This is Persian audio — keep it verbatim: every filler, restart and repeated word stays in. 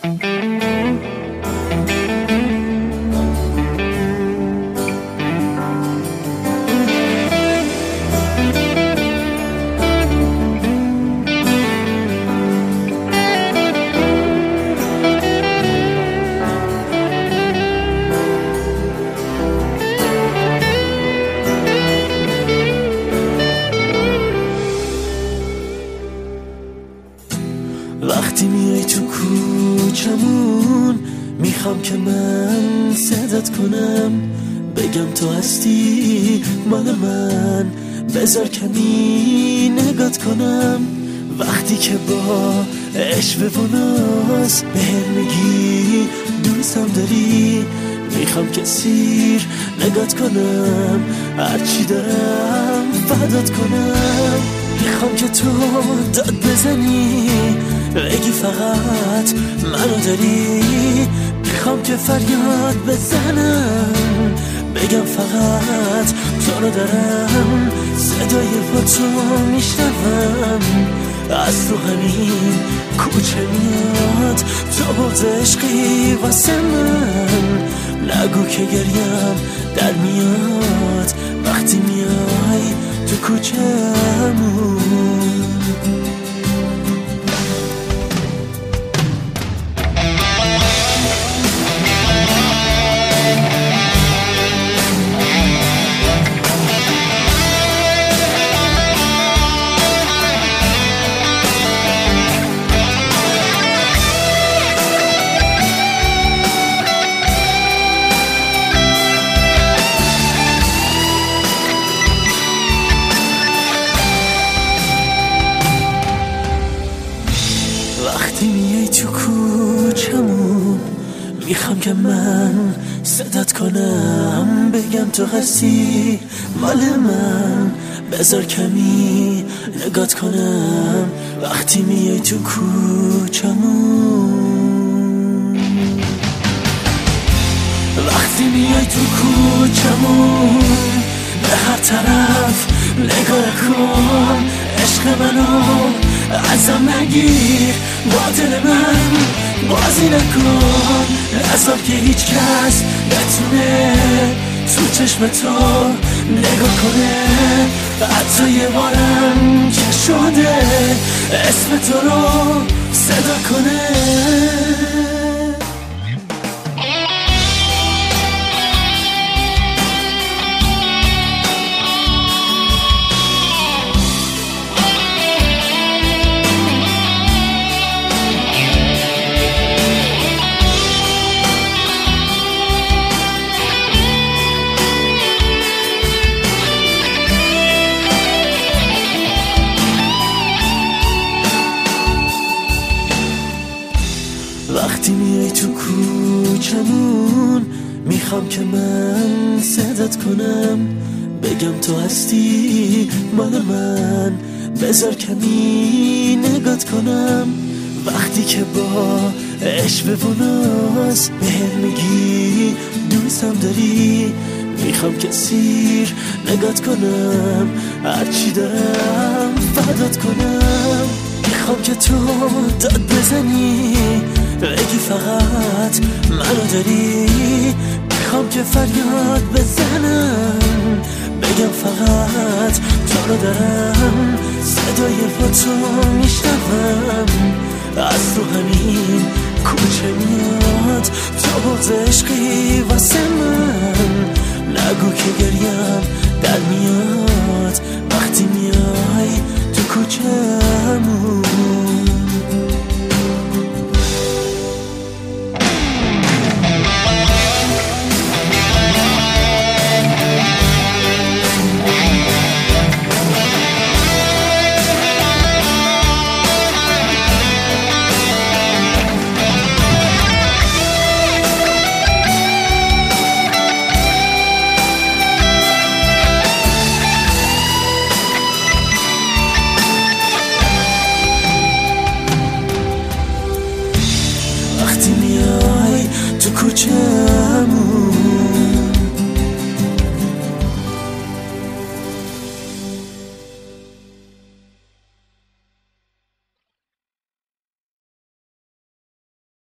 وقتی میای تو کوچمون میخوام که من صدات کنم، بگم تو هستی مال من، بذار کمی نگات کنم. وقتی که با عشق و ناز بهم میگی دوستم داری، میخوام که سیر نگات کنم، هرچی دارم فدات کنم. میخوام که تو داد بزنی، بگی فقط منو داری، میخوام که فریاد بزنم، بگم فقط تو رو دارم. صدای پاتو میشنوم از تو همین کوچه میاد، تو بغض عشقی واسه من، نگو که گریم در میاد وقتی میای تو کوچه‌مون. وقتی میای تو کوچمون میخوام که من صدات کنم، بگم تو هستی مال من، بذار کمی نگات کنم. وقتی میای تو کوچمون، وقتی میای تو کوچمون، به هر طرف نگاه کن، عشق منو ازم نگیر، با دل من بازی نکن، نذار که هیچ کس بتونه تو چشم تو نگاه کنه. حتی یه بارم که شده اسم تو رو صدا کنه. وقتی میای تو کوچمون میخوام که من صدات کنم، بگم تو هستی مال من، بذار کمی نگات کنم. وقتی که با عشق و ناز بهم میگی دوستم داری، میخوام که سیر نگات کنم، هرچی دارم فدات کنم. میخوام که تو داد بزنی، بگی فقط منو داری، میخوام که فریاد بزنم، بگم فقط تو رو دارم. صدای پاتو میشنوم از تو همین کوچه میاد، تو بغض عشقی واسه من، نگو که گریم در میاد وقتی میای تو کوچه.